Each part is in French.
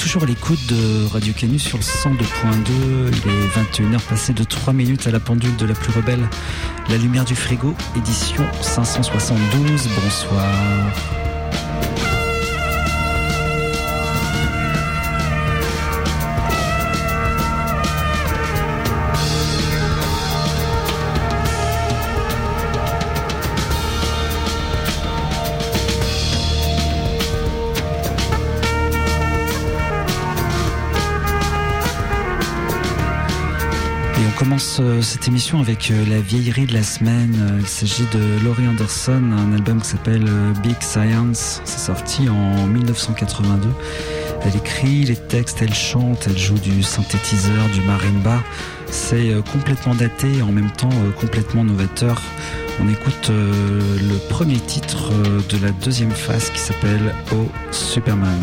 toujours à l'écoute de Radio Canu sur le 102.2. Il est 21h passé de 3 minutes à la pendule de la plus rebelle. La lumière du frigo, édition 572. Bonsoir. On commence cette émission avec la vieillerie de la semaine. Il s'agit de Laurie Anderson, un album qui s'appelle Big Science. C'est sorti en 1982. Elle écrit les textes, elle chante, elle joue du synthétiseur, du marimba. C'est complètement daté et en même temps complètement novateur. On écoute le premier titre de la deuxième phase qui s'appelle Oh Superman.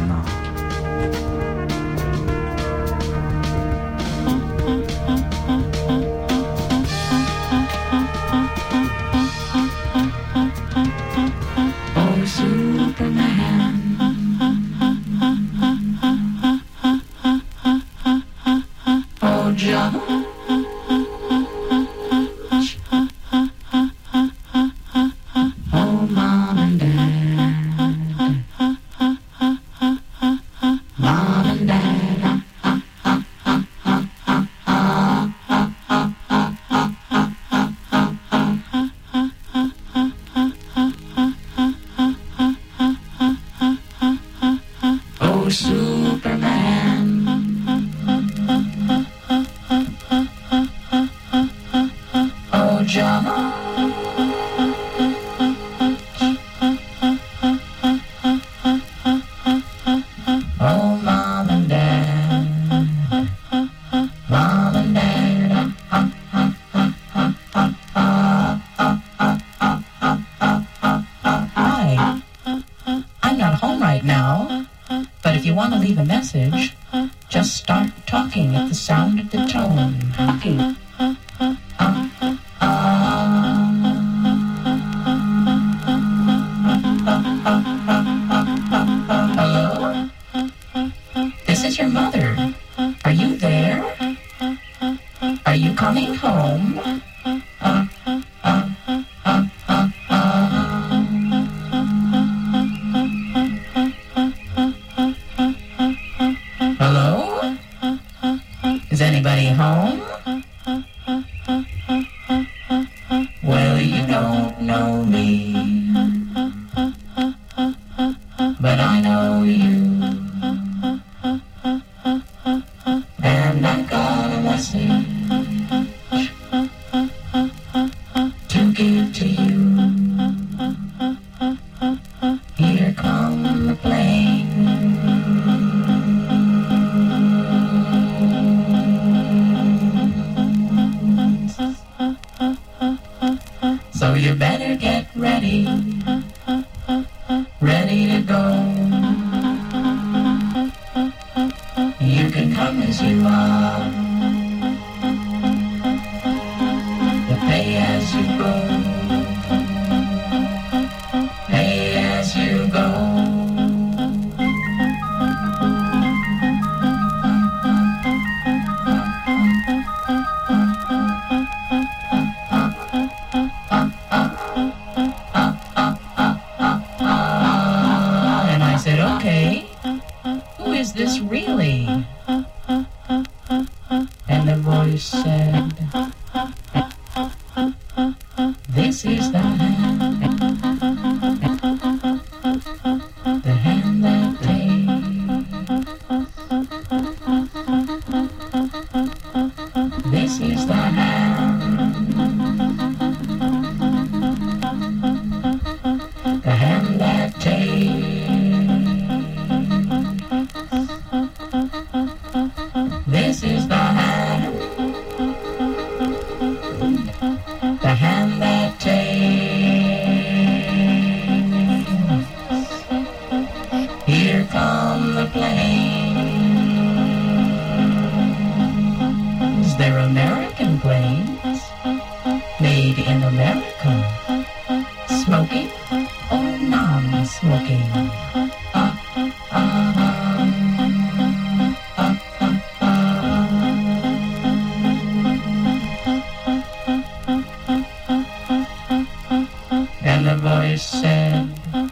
listen.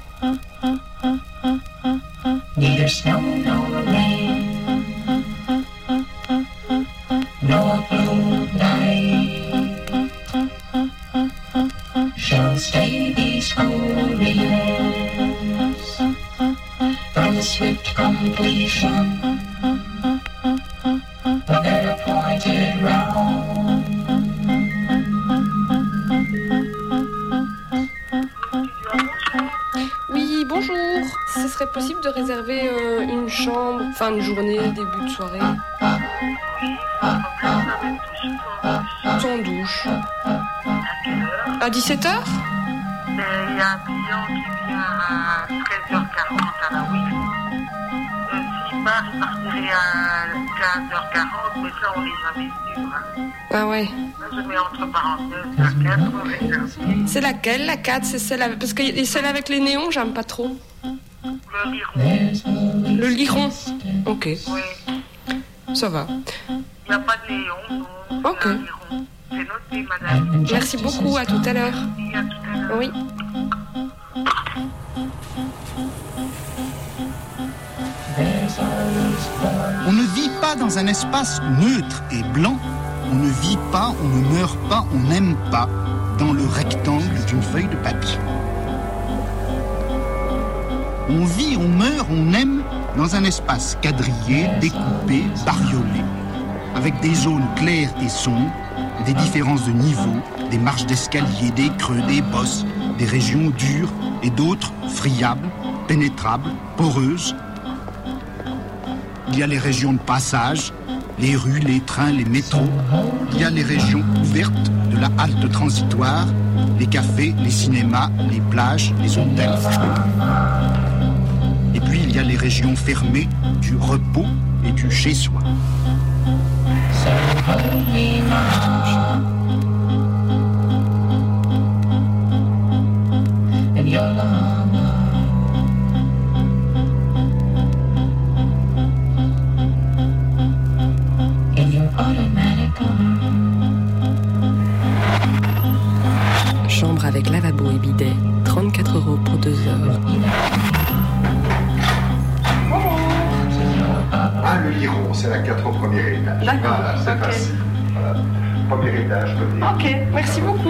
Neither snow nor rain, nor blue night shall stay these holy years from the swift completion of their appointed round. Oui, bonjour. Ce serait possible de réserver une chambre, fin de journée, début de soirée. Sans douche. À 17h ? Il y a un client qui vient à 13h40 à la Wix. S'il part, il partirait à 15h40, mais ça, on n'est jamais sûr. Hein. Ah ouais. Là, je mets entre parenthèses la 4 réservée. C'est laquelle, la 4 ? C'est celle avec... Parce que celle avec les néons, j'aime pas trop. Le liron. Le liron. Ok. Oui. Ça va. Il n'y a pas de néon, non. Ok. Le liron. C'est noté, madame. Merci beaucoup, à tout à l'heure. Et à tout à l'heure. Oui. On ne vit pas dans un espace neutre et blanc. On ne vit pas, on ne meurt pas, on n'aime pas dans le rectangle d'une feuille de papier. On vit, on meurt, on aime dans un espace quadrillé, découpé, bariolé, avec des zones claires et sombres, des différences de niveau, des marches d'escalier, des creux, des bosses, des régions dures et d'autres friables, pénétrables, poreuses. Il y a les régions de passage, les rues, les trains, les métros. Il y a les régions ouvertes de la halte transitoire, les cafés, les cinémas, les plages, les hôtels. Et puis il y a les régions fermées du repos et du chez-soi. Chambre avec lavabo et bidet, 34 € pour 2 heures. Ah, le Liron, c'est la 4 au premier étage. D'accord, Voilà, c'est ok. facile. Voilà. Premier étage, côté. Ok, merci beaucoup.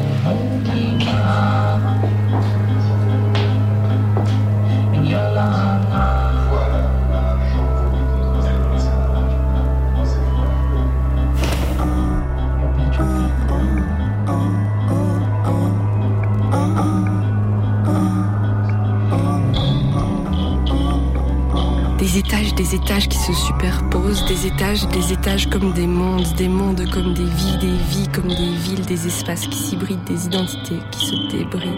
Des étages qui se superposent, des étages comme des mondes comme des vies comme des villes, des espaces qui s'hybrident, des identités qui se débrident.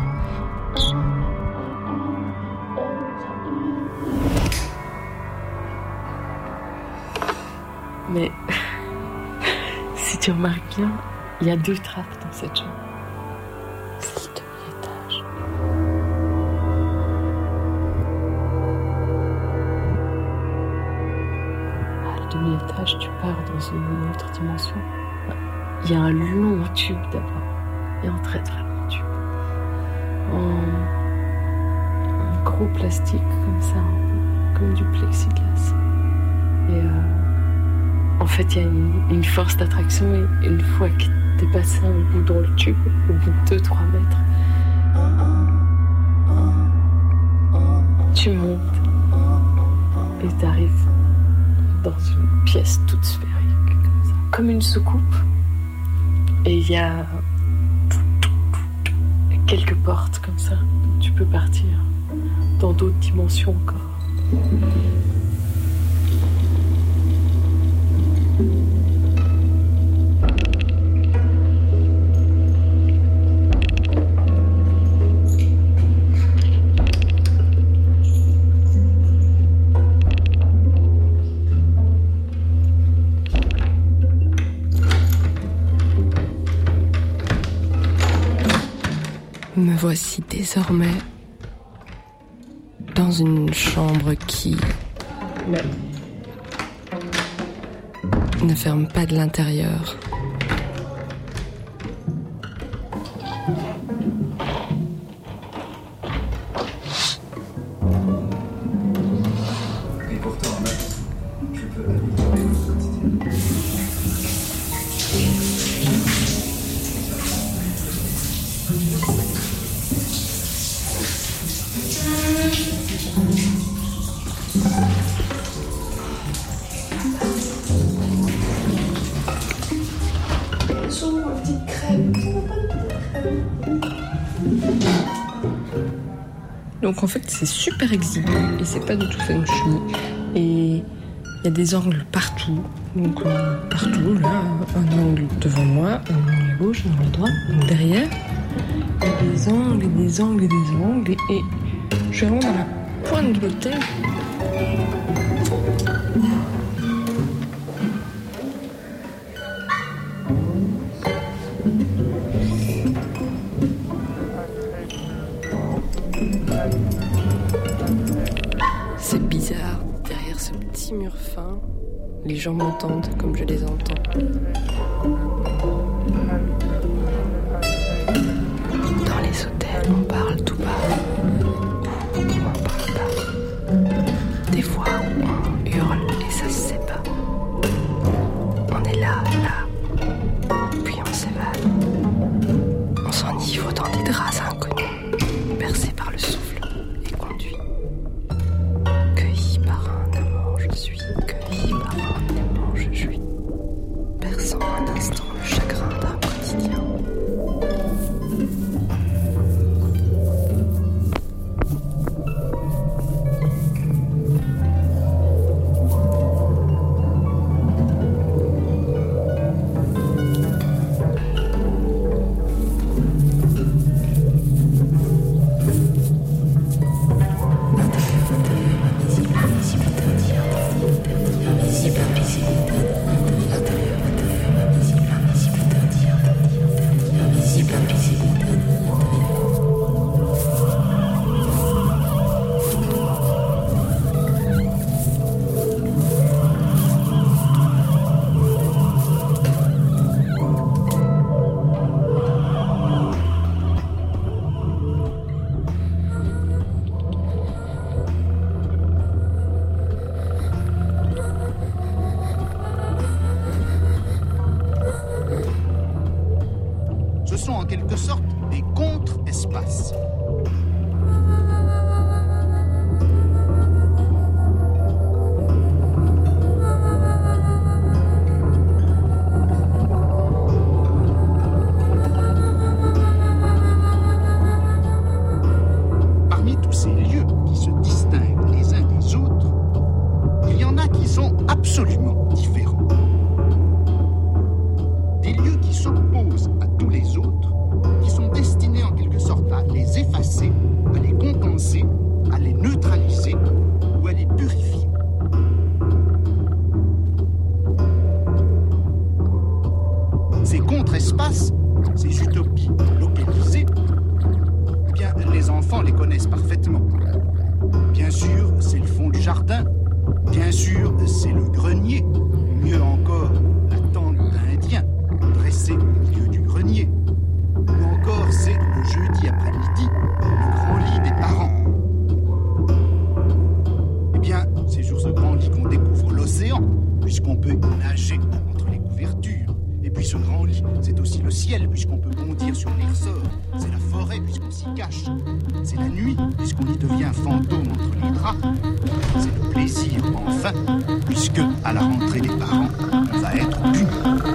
Mais si tu remarques bien, il y a 2 trappes dans cette chambre. C'est le demi-étage. Demi-étage, tu pars dans une autre dimension. Il y a un long tube d'abord, et un très très long tube. Un gros plastique comme ça, comme du plexiglas. Et en fait, il y a une force d'attraction, et une fois que t'es passé un bout dans le tube, au bout de 2-3 mètres, tu montes et t'arrives dans une pièce toute sphérique, comme ça, comme une soucoupe. Et il y a quelques portes comme ça. Tu peux partir dans d'autres dimensions encore. Me voici désormais dans une chambre qui ne ferme pas de l'intérieur. Donc en fait, c'est super exigu et c'est pas du tout feng shui. Et il y a des angles partout. Donc partout, là, un angle devant moi, un angle à gauche, un angle à droite, un angle derrière. Il y a des angles et des angles et des angles. Et je suis vraiment dans la pointe de l'hôtel. C'est bizarre, derrière ce petit mur fin, les gens m'entendent comme je les entends. Dans les hôtels, on parle tout bas. Ou on parle pas. Des fois, on hurle et ça se sait pas. On est là, puis on s'évade. On s'enivre dans des draps inconnus, bercés par le souffle et conduits. Cueilli par un amant, je suis. Cueilli par un aimant, je jouis. Perçant un instant le chagrin d'un quotidien. Ce sont en quelque sorte des contre-espaces. Parmi tous ces lieux qui se distinguent les uns des autres, il y en a qui sont absolument différents. Des lieux qui s'opposent à tous les autres, qui sont destinés en quelque sorte à les effacer, à les compenser, à les neutraliser ou à les purifier. Ces contre-espaces, ces utopies localisées, eh bien, les enfants les connaissent parfaitement. Bien sûr, c'est le fond du jardin. Bien sûr, c'est le grenier. Mieux encore, la tente d'Indien, dressée au milieu du grenier. Ou encore, c'est le jeudi après-midi, le grand lit des parents. Eh bien, c'est sur ce grand lit qu'on découvre l'océan, puisqu'on peut y nager entre les couvertures. Et puis ce grand lit, c'est aussi le ciel, puisqu'on peut bondir sur les ressorts. C'est la forêt, puisqu'on s'y cache. C'est la nuit, puisqu'on y devient fantôme entre les draps. C'est le plaisir, enfin, puisque, à la rentrée des parents, on va être puni.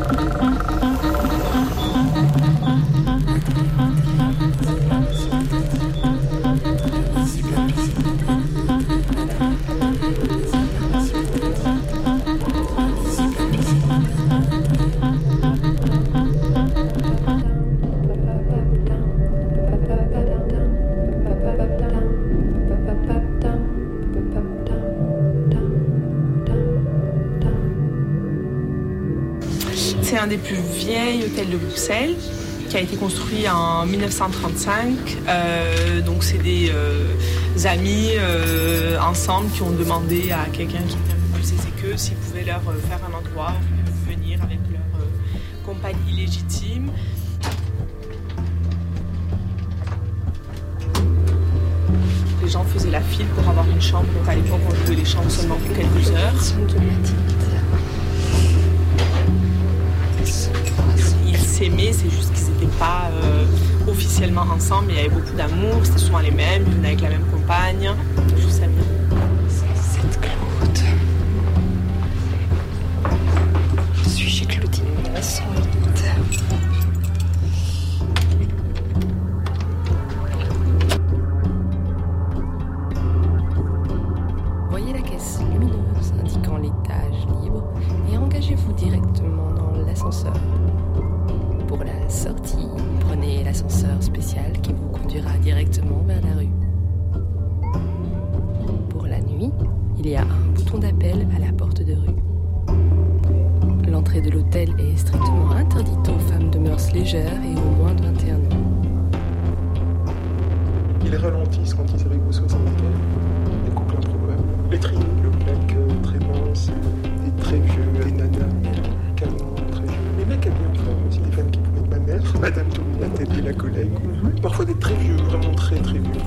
C'est un des plus vieills hôtels de Bruxelles qui a été construit en 1935. Donc c'est des amis ensemble qui ont demandé à quelqu'un qui était un peu plus aisé qu'eux s'ils pouvaient leur faire un endroit où ils pouvaient venir avec leur compagnie légitime. Les gens faisaient la file pour avoir une chambre. Donc à l'époque, on louait les chambres seulement pour quelques heures. Ils s'aimaient, c'est juste qu'ils n'étaient pas officiellement ensemble. Il y avait beaucoup d'amour, c'était souvent les mêmes, ils venaient avec la même compagne. Je savais. C'est Claude. Je suis chez Claudine Masson. spécial qui vous conduira directement vers la rue. Pour la nuit, il y a un bouton d'appel à la porte de rue. L'entrée de l'hôtel est strictement interdite aux femmes de mœurs légères et aux moins de 21 ans. Ils ralentissent quand ils arrivent au 75. Des couples improbables. Les trilles, le black très mince, des très vieux, des nanas, calmement très vieux. Les mecs habillés en femme aussi, des femmes qui pouvaient être ma mère, Madame Tominette et la collègue. Parfois des très vieux, vraiment très très vieux.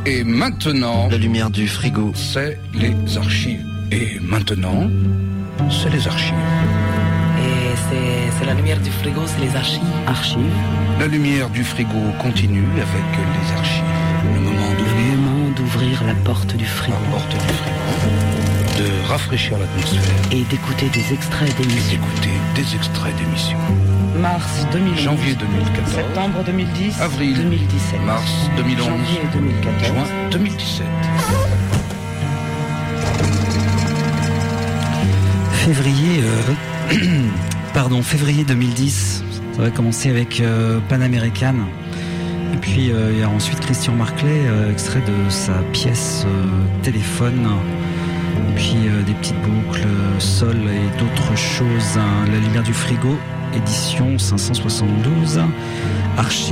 Et maintenant... La lumière du frigo. C'est les archives. Et maintenant, c'est les archives. Et c'est la lumière du frigo, c'est les archives. Archives. La lumière du frigo continue avec les archives. Le moment d'ouvrir la porte du frigo. La porte du frigo. De rafraîchir l'atmosphère. Et d'écouter des extraits d'émissions. Mars 2011. Janvier 2014. Septembre 2010. Avril 2017. Mars 2011. Janvier 2014. Juin 2017. Février 2010. Ça va commencer avec Pan American. Et puis il y a ensuite Christian Marclay, extrait de sa pièce Téléphone. Et puis des petites boucles, Sol et d'autres choses. La lumière du frigo, édition 572, archives.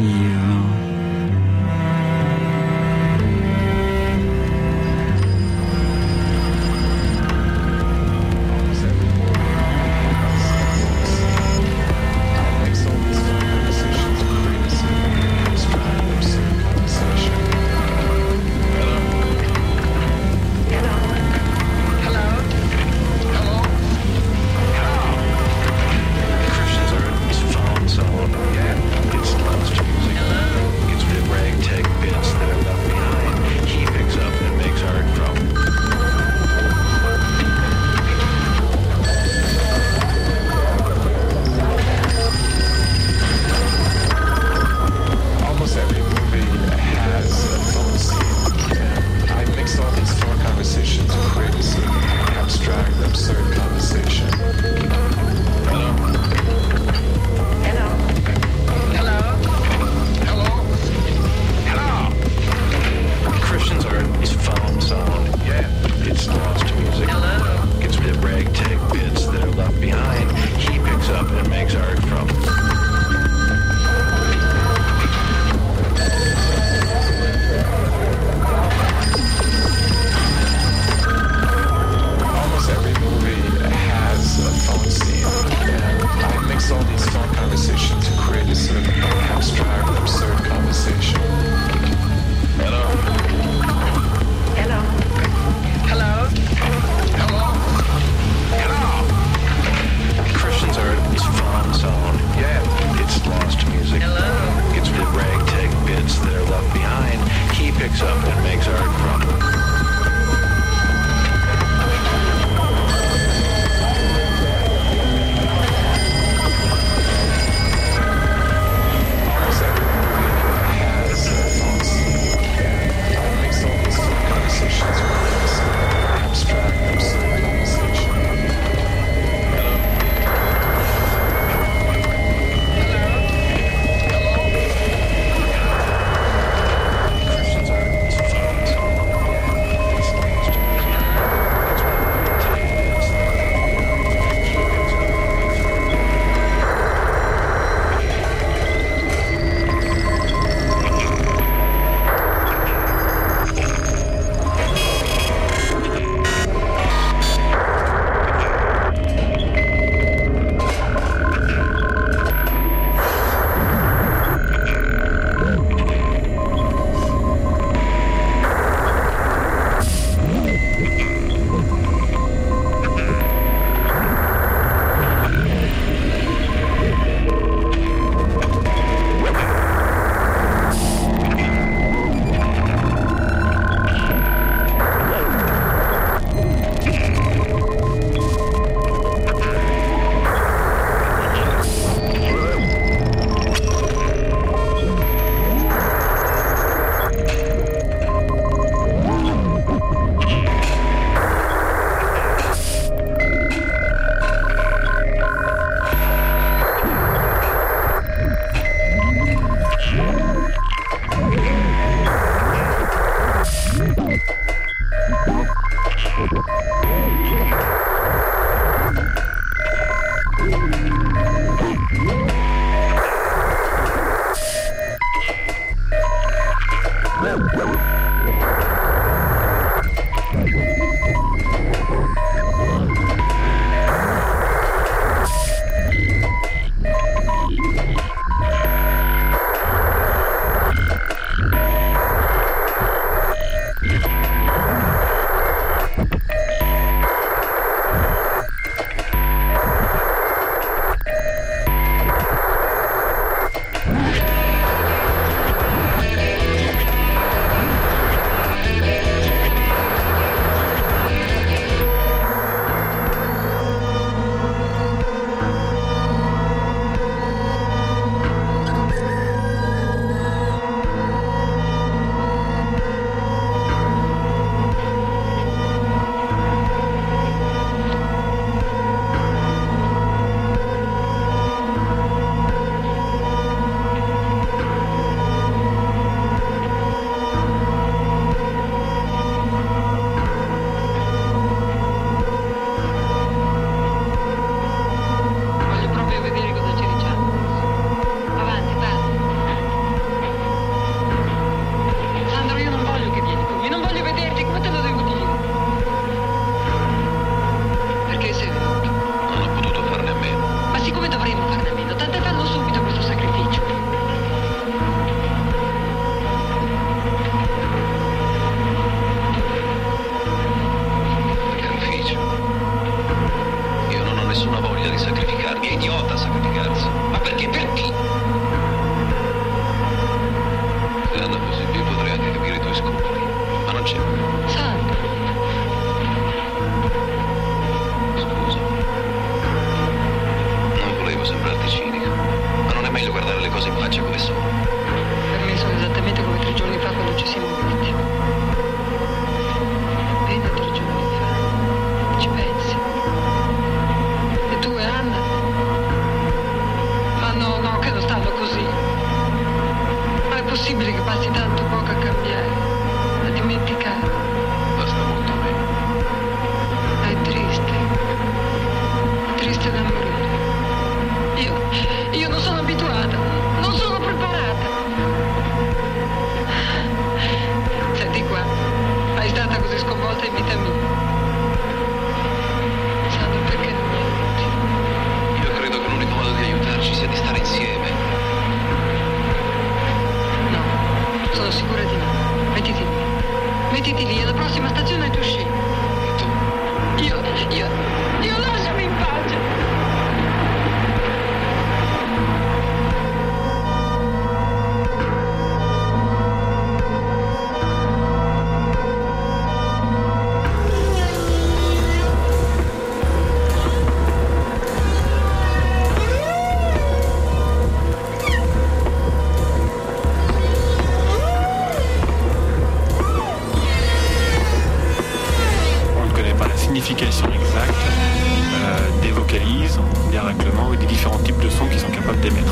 signification exacte des vocalises, des règlements et des différents types de sons qu'ils sont capables d'émettre.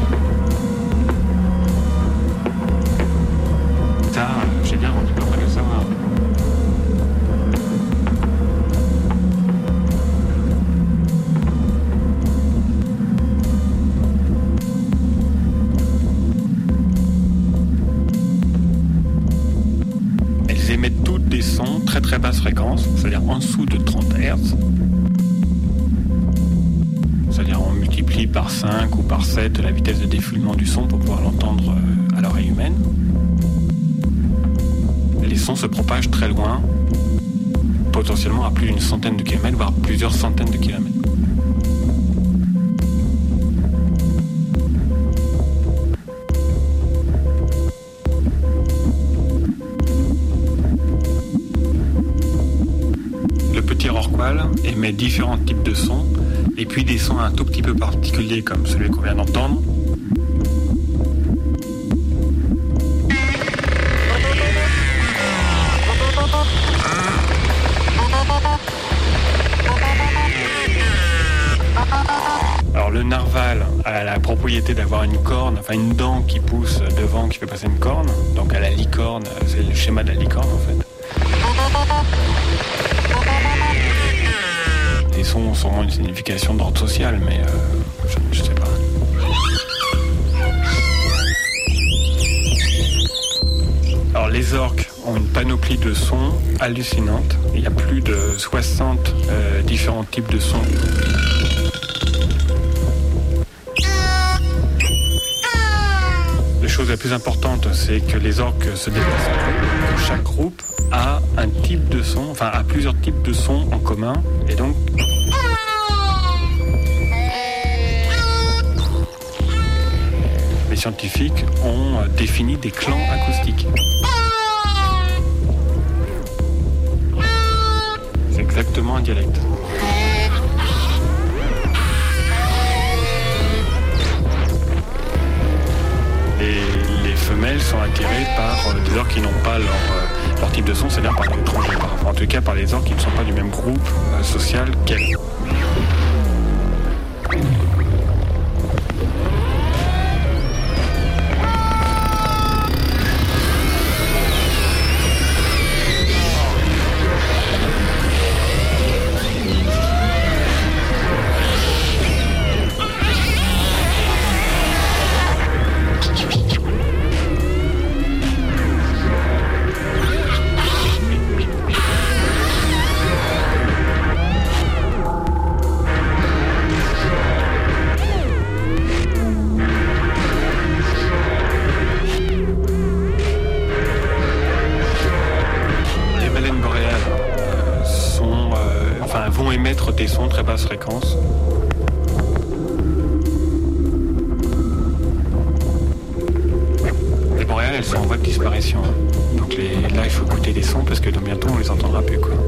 Ça, j'ai bien rendu pas mal de savoir. Elles émettent toutes des sons très très basse fréquence, c'est-à-dire en dessous de 30 Hz. C'est-à-dire on multiplie par 5 ou par 7 la vitesse de défilement du son pour pouvoir l'entendre à l'oreille humaine. Les sons se propagent très loin, potentiellement à plus d'une centaine de kilomètres, voire plusieurs centaines de kilomètres. Le petit rorqual émet différents types de sons, et puis des sons un tout petit peu particuliers comme celui qu'on vient d'entendre. Alors le narval a la propriété d'avoir une corne, enfin une dent qui pousse devant, qui fait passer une corne. Donc à la licorne, c'est le schéma de la licorne en fait. Les sons ont sûrement une signification d'ordre social, mais je sais pas. Alors les orques ont une panoplie de sons hallucinante. Il y a plus de 60 différents types de sons. La chose la plus importante, c'est que les orques se déplacent. Chaque groupe a un type de son, enfin a plusieurs types de sons en commun, et donc les scientifiques ont défini des clans acoustiques. C'est exactement un dialecte. Les femelles sont attirées par des orques qui n'ont pas leur type de son, c'est-à-dire par l'étranger, en tout cas par les orques qui ne sont pas du même groupe social qu'elles. Vont émettre des sons très basse fréquence. Les boréales, elles sont en voie de disparition. Donc là, il faut écouter des sons parce que bientôt, on les entendra plus, quoi.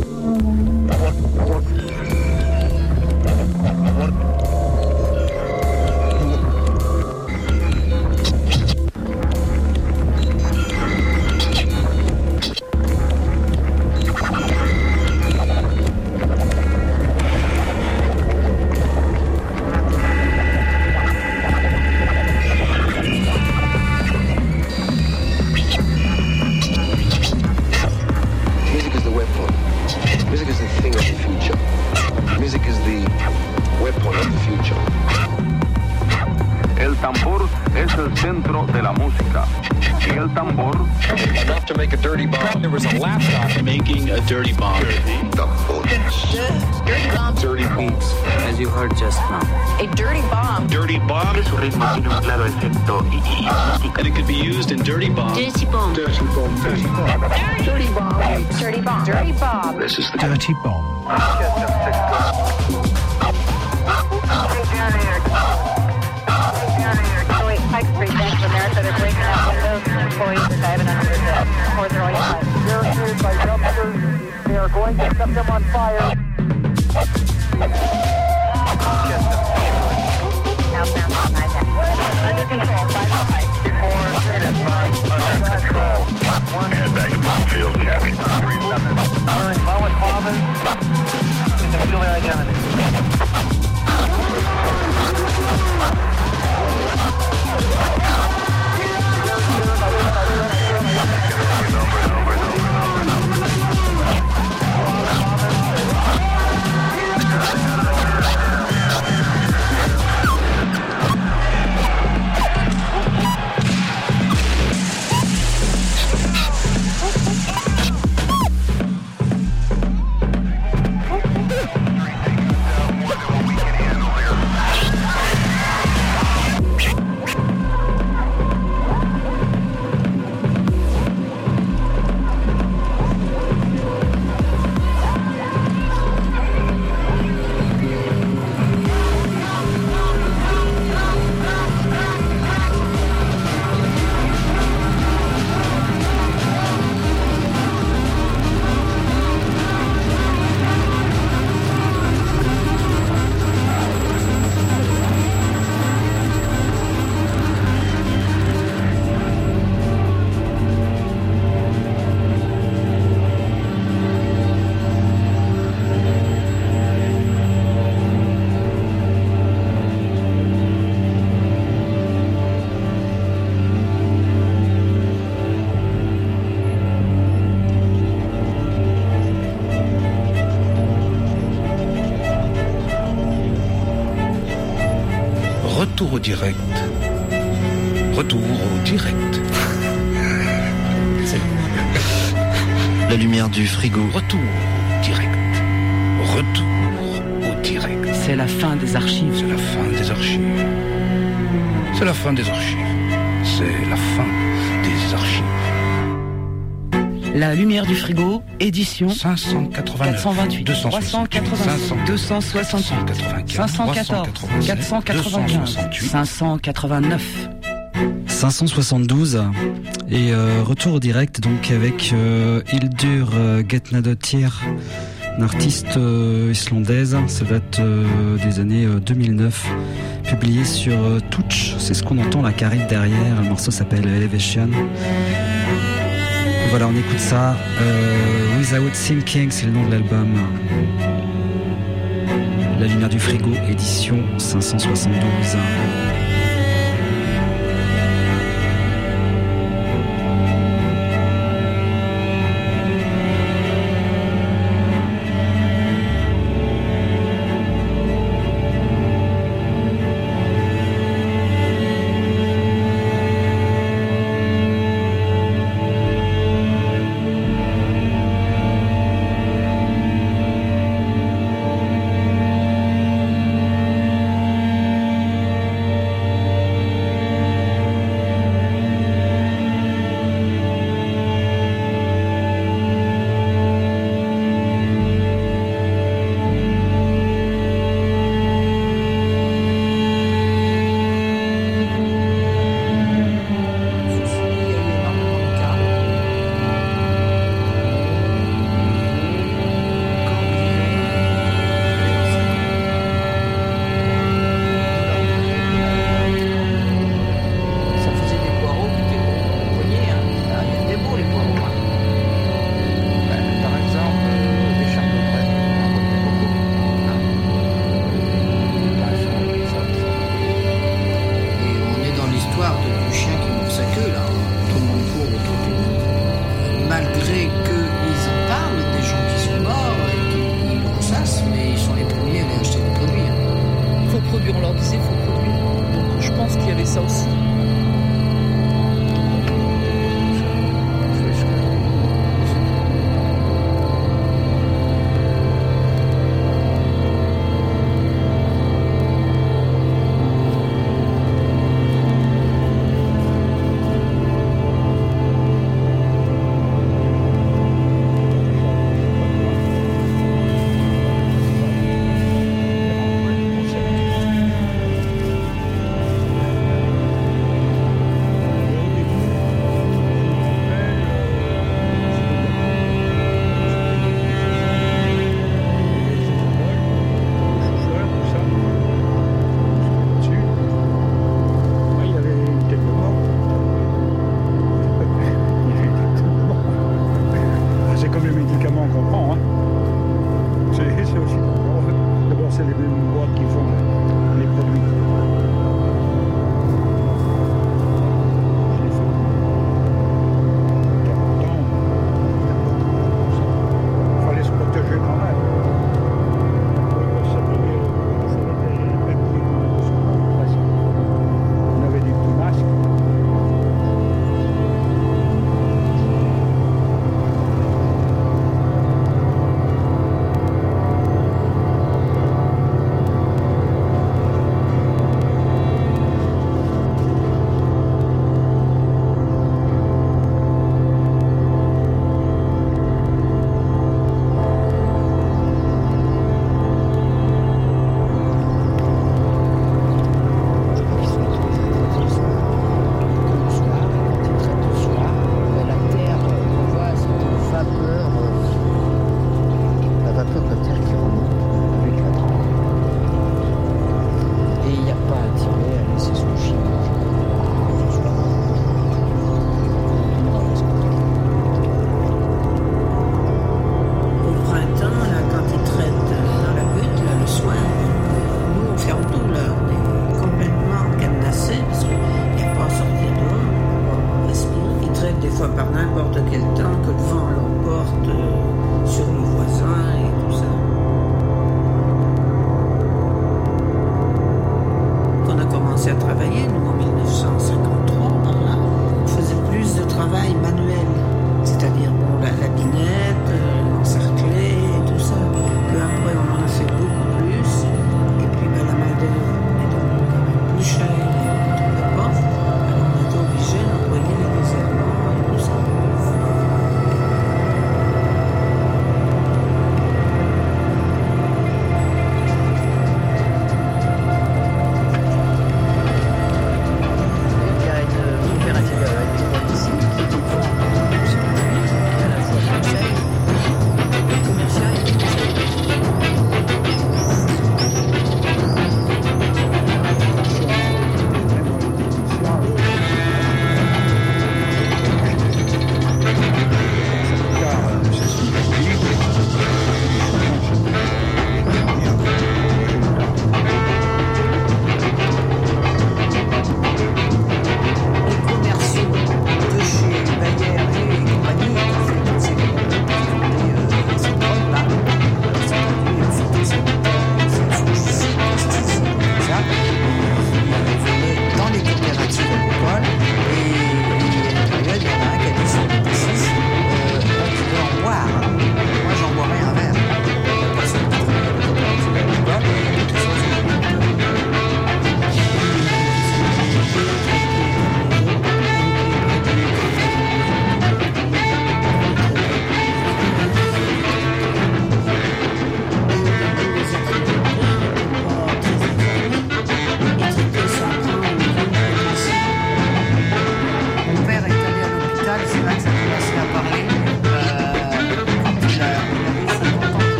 Centro de la música. Y el tambor. Enough to make a dirty bomb. There was a laptop making a dirty bomb. Dirty bomb. Dirty beats. As you heard just now. A dirty bomb. Dirty bomb. Su ritmo tiene un claro efecto and it could be used in dirty bomb. Dirty bomb. Dirty bomb. Dirty bomb. Dirty bomb. Dirty bomb. Dirty bomb. This is the Dirty bomb. Pike Street, Bank of America, they're breaking out windows and employees are diving under the desk. Or they're all They're shooting by dumpsters. They are going to set them on fire. Outbound on iPad. Under control, 5 Pike. 4 minutes, 5 under control. 1 head back to the field, Kathy. 37. All right, Mullet Commons. Retour au direct. Retour au direct. La lumière du frigo. Retour au direct. Retour au direct. C'est la fin des archives. C'est la fin des archives. C'est la fin des archives. C'est la fin des archives. La lumière du frigo, édition 589, 428, 386, 268, 514, 495, 589. 572 et retour au direct donc avec Hildur Getnadottir, une artiste islandaise. Ça date des années 2009, publié sur Touch. C'est ce qu'on entend, la caride derrière. Le morceau s'appelle Elevation. Et voilà, on écoute ça. Without Thinking, c'est le nom de l'album. La lumière du frigo, édition 572. c'est aussi d'abord c'est les mêmes boîtes qui font les produits. Je l'ai fait 40 ans. Il fallait se protéger quand même. On avait des petits masques.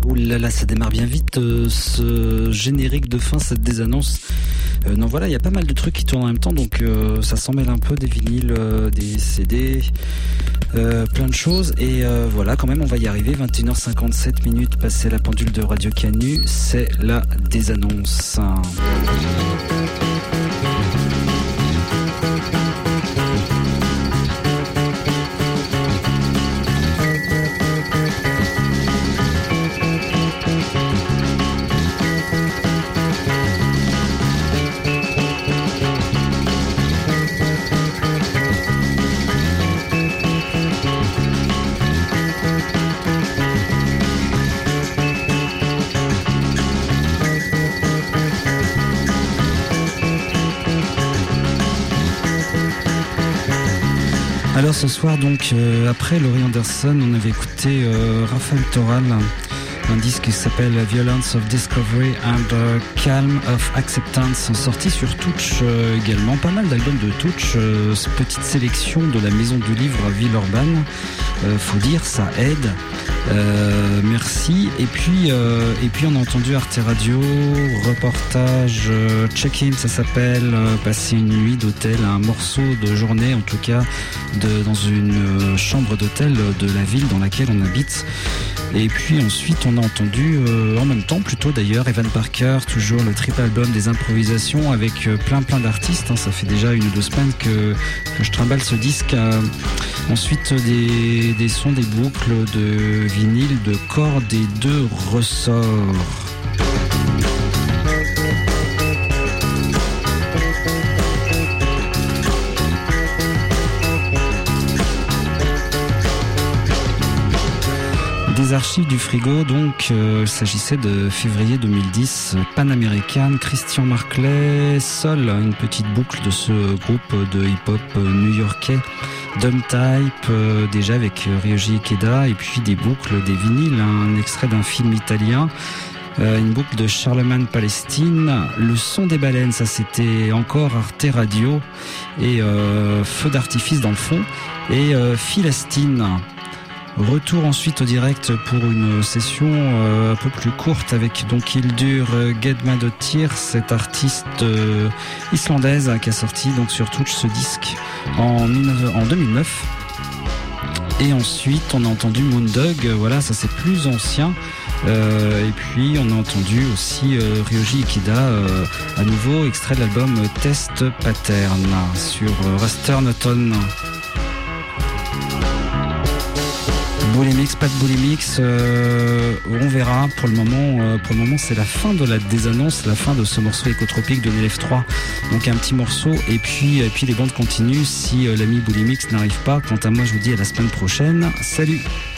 Ouh là là, ça démarre bien vite, ce générique de fin, cette désannonce. Non, voilà, il y a pas mal de trucs qui tournent en même temps, donc ça s'en mêle un peu, des vinyles, des CD, plein de choses. Et voilà, quand même, on va y arriver. 21h57 minutes, passé la pendule de Radio Canu, c'est la désannonce. Alors ce soir donc après Laurie Anderson, on avait écouté Raphaël Toral, un disque qui s'appelle Violence of Discovery and Calm of Acceptance, sorti sur Touch également. Pas mal d'albums de Touch, petite sélection de la Maison du Livre à Villeurbanne. Faut dire, ça aide. Merci. Et puis on a entendu Arte Radio, reportage check-in, ça s'appelle, passer une nuit d'hôtel, un morceau de journée en tout cas, dans une chambre d'hôtel de la ville dans laquelle on habite. Et puis ensuite on a entendu en même temps plutôt d'ailleurs Evan Parker, toujours le triple album des improvisations avec plein d'artistes, hein. Ça fait déjà 1 ou 2 semaines que je trimballe ce disque. Ensuite des sons, des boucles de vinyle, de cordes et de ressorts. Des archives du frigo, donc il s'agissait de février 2010, Pan-Américaine, Christian Marclay, Sol, une petite boucle de ce groupe de hip-hop new-yorkais, Dumb Type, déjà avec Ryoji Ikeda, et puis des boucles, des vinyles, un extrait d'un film italien, une boucle de Charlemagne Palestine, le son des baleines, ça c'était encore Arte Radio, et Feu d'artifice dans le fond, et Philastine. Retour ensuite au direct pour une session un peu plus courte avec donc Hildur Gedmadottir, cette artiste islandaise qui a sorti donc sur Touch ce disque en 2009. Et ensuite on a entendu Moondog, voilà, ça c'est plus ancien. Et puis on a entendu aussi Ryoji Ikeda, à nouveau extrait de l'album Test Pattern sur Rasternoton. Boulimix, pas de Boulimix, on verra. Pour le moment, c'est la fin de la désannonce, la fin de ce morceau écotropique de l'élève 3. Donc un petit morceau et puis les bandes continuent si l'ami Boulimix n'arrive pas. Quant à moi, je vous dis à la semaine prochaine. Salut.